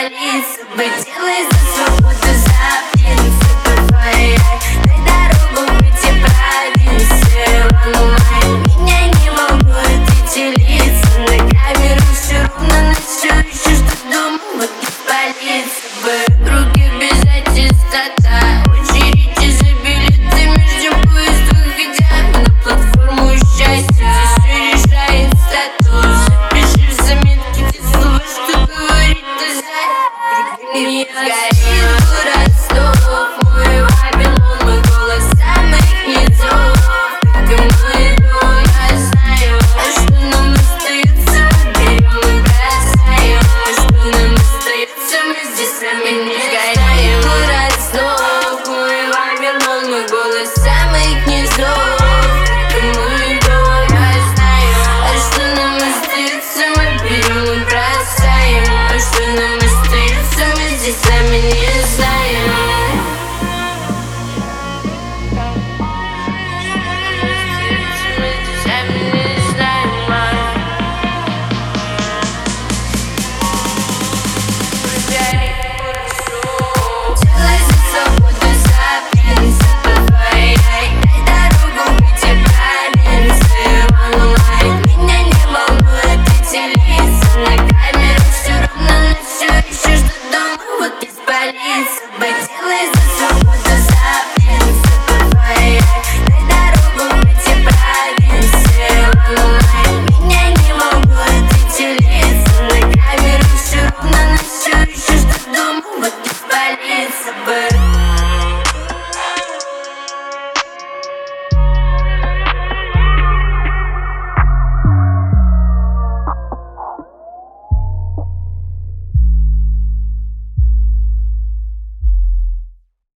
спалиться бы. Делай за свободу, за принципы твои. Дай дорогу быть и правильно. Меня не волнует эти лица. На камеру все ровно, на все еще что думаю, вот и спалиться бы. Руки без аттестата, очереди за билеты между поездов, хотя на платформу счастья. Здесь все решает статус. Запиши в заметки те слова, что говорит ты за другими. Горит